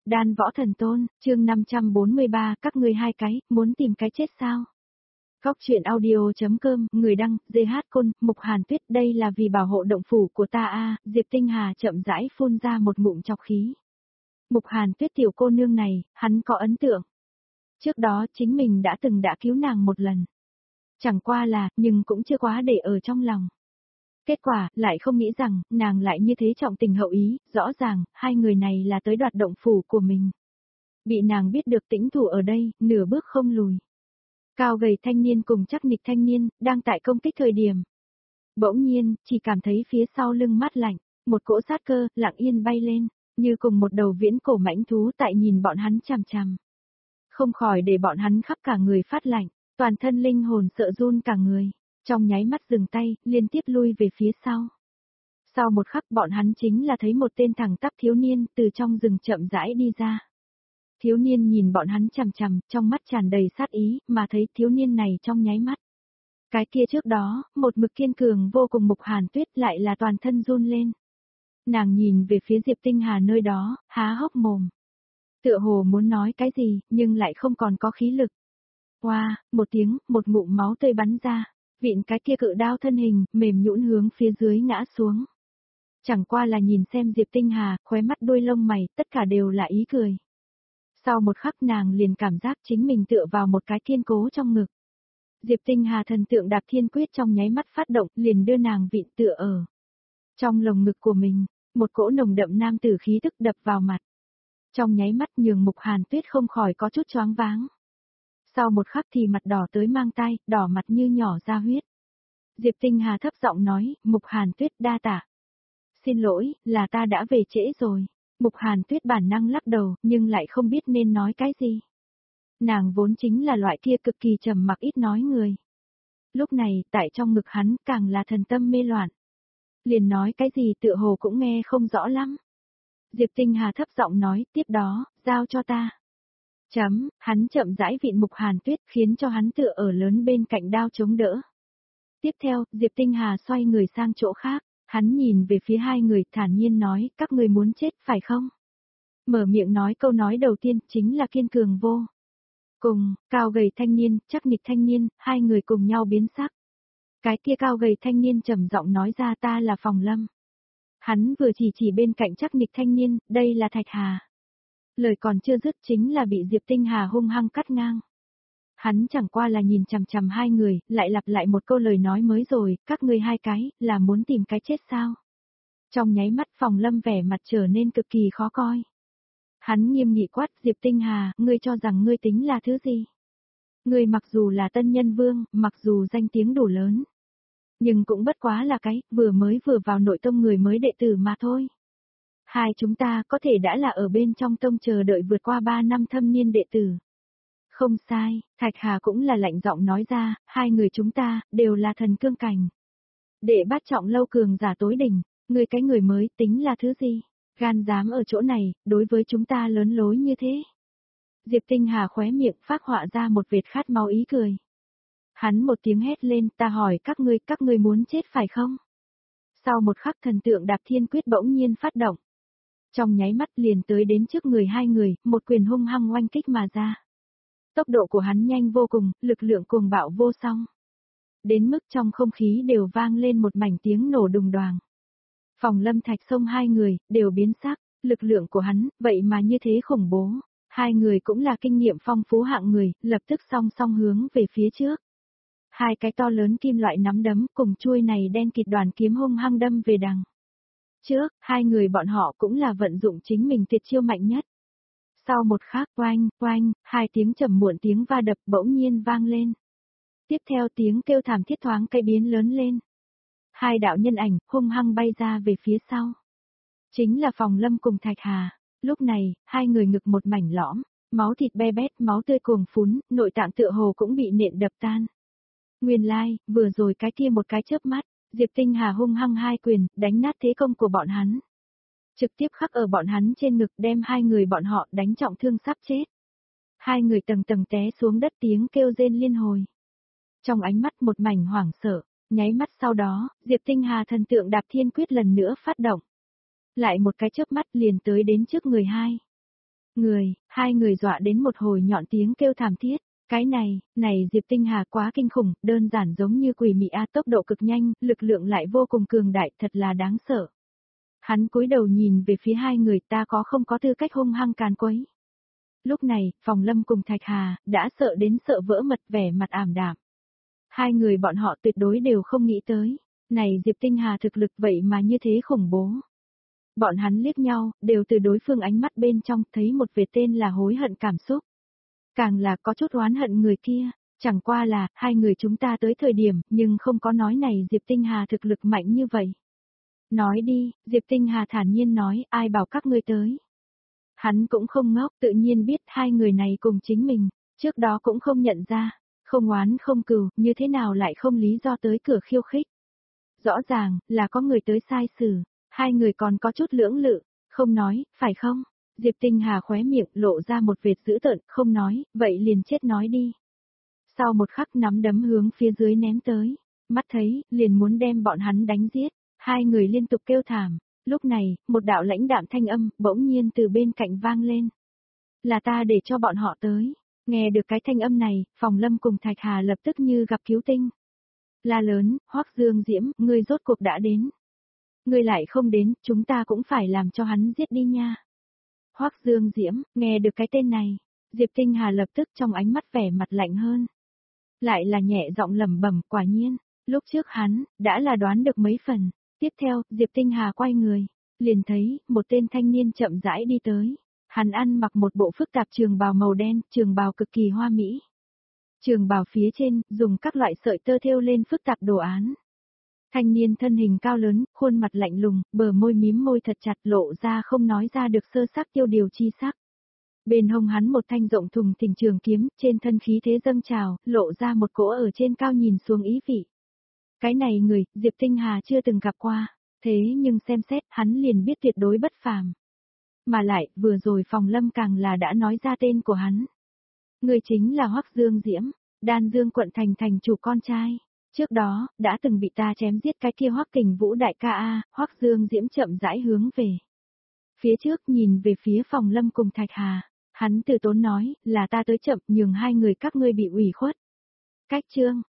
Đan Võ Thần Tôn, chương 543, các ngươi hai cái, muốn tìm cái chết sao? Góc truyện audio.com, người đăng, GH Côn, Mục Hàn Tuyết, đây là vì bảo hộ động phủ của ta a. Diệp Tinh Hà chậm rãi phun ra một ngụm chọc khí. Mục Hàn Tuyết tiểu cô nương này, hắn có ấn tượng. Trước đó chính mình đã cứu nàng một lần. Chẳng qua là, nhưng cũng chưa quá để ở trong lòng. Kết quả, lại không nghĩ rằng, nàng lại như thế trọng tình hậu ý, rõ ràng, hai người này là tới đoạt động phủ của mình. Bị nàng biết được tĩnh thủ ở đây, nửa bước không lùi. Cao gầy thanh niên cùng chắc nịch thanh niên, đang tại công kích thời điểm. Bỗng nhiên, chỉ cảm thấy phía sau lưng mát lạnh, một cỗ sát cơ, lặng yên bay lên, như cùng một đầu viễn cổ mãnh thú tại nhìn bọn hắn chằm chằm. Không khỏi để bọn hắn khắp cả người phát lạnh, toàn thân linh hồn sợ run cả người. Trong nháy mắt dừng tay, liên tiếp lui về phía sau. Sau một khắc bọn hắn chính là thấy một tên thẳng tắp thiếu niên từ trong rừng chậm rãi đi ra. Thiếu niên nhìn bọn hắn chằm chằm, trong mắt tràn đầy sát ý, mà thấy thiếu niên này trong nháy mắt. Cái kia trước đó, một mực kiên cường vô cùng Mục Hàn Tuyết lại là toàn thân run lên. Nàng nhìn về phía Diệp Tinh Hà nơi đó, há hốc mồm. Tựa hồ muốn nói cái gì, nhưng lại không còn có khí lực. Oa, một tiếng, một ngụm máu tươi bắn ra. Vịn cái kia cự đao thân hình, mềm nhũn hướng phía dưới ngã xuống. Chẳng qua là nhìn xem Diệp Tinh Hà, khóe mắt đuôi lông mày, tất cả đều là ý cười. Sau một khắc nàng liền cảm giác chính mình tựa vào một cái kiên cố trong ngực. Diệp Tinh Hà thần tượng đạp thiên quyết trong nháy mắt phát động, liền đưa nàng vịn tựa ở. Trong lồng ngực của mình, một cỗ nồng đậm nam tử khí tức đập vào mặt. Trong nháy mắt nhường Mục Hàn Tuyết không khỏi có chút choáng váng. Sau một khắc thì mặt đỏ tới mang tai, đỏ mặt như nhỏ ra huyết. Diệp Tinh Hà thấp giọng nói, Mục Hàn Tuyết đa tạ. Xin lỗi, là ta đã về trễ rồi. Mục Hàn Tuyết bản năng lắc đầu, nhưng lại không biết nên nói cái gì. Nàng vốn chính là loại kia cực kỳ trầm mặc ít nói người. Lúc này, tại trong ngực hắn, càng là thần tâm mê loạn. Liền nói cái gì tựa hồ cũng nghe không rõ lắm. Diệp Tinh Hà thấp giọng nói, tiếp đó, giao cho ta. Hắn chậm rãi vịn Mục Hàn Tuyết khiến cho hắn tựa ở lớn bên cạnh đao chống đỡ. Tiếp theo, Diệp Tinh Hà xoay người sang chỗ khác, hắn nhìn về phía hai người thản nhiên nói, các người muốn chết phải không? Mở miệng nói câu nói đầu tiên chính là kiên cường vô. Cùng, cao gầy thanh niên, chắc nịch thanh niên, hai người cùng nhau biến sắc. Cái kia cao gầy thanh niên trầm giọng nói ra ta là Phòng Lâm. Hắn vừa chỉ bên cạnh chắc nịch thanh niên, đây là Thạch Hà. Lời còn chưa dứt chính là bị Diệp Tinh Hà hung hăng cắt ngang. Hắn chẳng qua là nhìn chằm chằm hai người, lại lặp lại một câu lời nói mới rồi, các ngươi hai cái, là muốn tìm cái chết sao? Trong nháy mắt Phòng Lâm vẻ mặt trở nên cực kỳ khó coi. Hắn nghiêm nghị quát Diệp Tinh Hà, ngươi cho rằng ngươi tính là thứ gì? Ngươi mặc dù là tân nhân vương, mặc dù danh tiếng đủ lớn. Nhưng cũng bất quá là cái, vừa vào nội tông người mới đệ tử mà thôi. Hai chúng ta có thể đã là ở bên trong tông chờ đợi vượt qua 3 năm thâm niên đệ tử. Không sai, Thạch Hà cũng là lạnh giọng nói ra, hai người chúng ta, đều là thần cương cảnh. Đệ bát trọng lâu cường giả tối đỉnh, người cái người mới tính là thứ gì? Gan dám ở chỗ này, đối với chúng ta lớn lối như thế. Diệp Tinh Hà khóe miệng phác họa ra một vệt khát máu ý cười. Hắn một tiếng hét lên, ta hỏi các ngươi muốn chết phải không? Sau một khắc thần tượng đạp thiên quyết bỗng nhiên phát động. Trong nháy mắt liền tới đến trước người hai người, một quyền hung hăng oanh kích mà ra. Tốc độ của hắn nhanh vô cùng, lực lượng cuồng bạo vô song. Đến mức trong không khí đều vang lên một mảnh tiếng nổ đùng đoàng. Phòng Lâm Thạch Sông hai người, đều biến sắc, lực lượng của hắn, vậy mà như thế khủng bố. Hai người cũng là kinh nghiệm phong phú hạng người, lập tức song song hướng về phía trước. Hai cái to lớn kim loại nắm đấm cùng chuôi này đen kịt đoàn kiếm hung hăng đâm về đằng trước, hai người bọn họ cũng là vận dụng chính mình tuyệt chiêu mạnh nhất. Sau một khắc oanh, hai tiếng trầm muộn tiếng va đập bỗng nhiên vang lên. Tiếp theo tiếng kêu thảm thiết thoáng cây biến lớn lên. Hai đạo nhân ảnh hung hăng bay ra về phía sau. Chính là Phòng Lâm cùng Thạch Hà. Lúc này, hai người ngực một mảnh lõm, máu thịt be bét, máu tươi cuồng phún, nội tạng tựa hồ cũng bị nện đập tan. Nguyên lai, vừa rồi cái kia một cái chớp mắt, Diệp Tinh Hà hung hăng hai quyền, đánh nát thế công của bọn hắn. Trực tiếp khắc ở bọn hắn trên ngực đem hai người bọn họ đánh trọng thương sắp chết. Hai người tầng tầng té xuống đất tiếng kêu rên liên hồi. Trong ánh mắt một mảnh hoảng sợ, nháy mắt sau đó, Diệp Tinh Hà thần tượng đạp thiên quyết lần nữa phát động. Lại một cái chớp mắt liền tới đến trước người hai. Hai người dọa đến một hồi nhọn tiếng kêu thảm thiết. Cái này Diệp Tinh Hà quá kinh khủng, đơn giản giống như quỷ mị a, tốc độ cực nhanh, lực lượng lại vô cùng cường đại, thật là đáng sợ. Hắn cúi đầu nhìn về phía hai người, ta không có tư cách hung hăng càn quấy. Lúc này, Phòng Lâm cùng Thạch Hà, đã sợ đến sợ vỡ mật, vẻ mặt ảm đạm. Hai người bọn họ tuyệt đối đều không nghĩ tới. Này Diệp Tinh Hà thực lực vậy mà như thế khủng bố. Bọn hắn liếc nhau, đều từ đối phương ánh mắt bên trong thấy một vệt tên là hối hận cảm xúc. Càng là có chút oán hận người kia, chẳng qua là, hai người chúng ta tới thời điểm, nhưng không có nói này Diệp Tinh Hà thực lực mạnh như vậy. Nói đi, Diệp Tinh Hà thản nhiên nói, ai bảo các ngươi tới. Hắn cũng không ngốc, tự nhiên biết hai người này cùng chính mình, trước đó cũng không nhận ra, không oán không cừu, như thế nào lại không lý do tới cửa khiêu khích. Rõ ràng, là có người tới sai xử, hai người còn có chút lưỡng lự, không nói, phải không? Diệp Tinh Hà khóe miệng lộ ra một vệt dữ tợn, không nói, vậy liền chết nói đi. Sau một khắc nắm đấm hướng phía dưới ném tới, mắt thấy, liền muốn đem bọn hắn đánh giết, hai người liên tục kêu thảm. Lúc này, một đạo lãnh đạm thanh âm, bỗng nhiên từ bên cạnh vang lên. Là ta để cho bọn họ tới. Nghe được cái thanh âm này, Phòng Lâm cùng Thạch Hà lập tức như gặp cứu tinh. La lớn, Hoắc Dương Diễm, ngươi rốt cuộc đã đến. Ngươi lại không đến, chúng ta cũng phải làm cho hắn giết đi nha. Hoắc Dương Diễm, nghe được cái tên này, Diệp Tinh Hà lập tức trong ánh mắt vẻ mặt lạnh hơn. Lại là nhẹ giọng lẩm bẩm, quả nhiên, lúc trước hắn, đã là đoán được mấy phần. Tiếp theo, Diệp Tinh Hà quay người, liền thấy, một tên thanh niên chậm rãi đi tới. Hắn ăn mặc một bộ phức tạp trường bào màu đen, trường bào cực kỳ hoa mỹ. Trường bào phía trên, dùng các loại sợi tơ thêu lên phức tạp đồ án. Thanh niên thân hình cao lớn, khuôn mặt lạnh lùng, bờ môi mím môi thật chặt lộ ra không nói ra được sơ sắc tiêu điều chi sắc. Bên hông hắn một thanh rộng thùng thình trường kiếm, trên thân khí thế dâng trào, lộ ra một cỗ ở trên cao nhìn xuống ý vị. Cái này người, Diệp Tinh Hà chưa từng gặp qua, thế nhưng xem xét, hắn liền biết tuyệt đối bất phàm. Mà lại, vừa rồi Phòng Lâm càng là đã nói ra tên của hắn. Người chính là Hoắc Dương Diễm, Đan Dương quận thành thành chủ con trai. Trước đó, đã từng bị ta chém giết cái kia Hoắc Kình Vũ đại ca a. Hoắc Dương Diễm chậm rãi hướng về. Phía trước nhìn về phía Phòng Lâm cùng Thạch Hà, hắn từ tốn nói, là ta tới chậm nhường hai người các ngươi bị ủy khuất. Cách chương,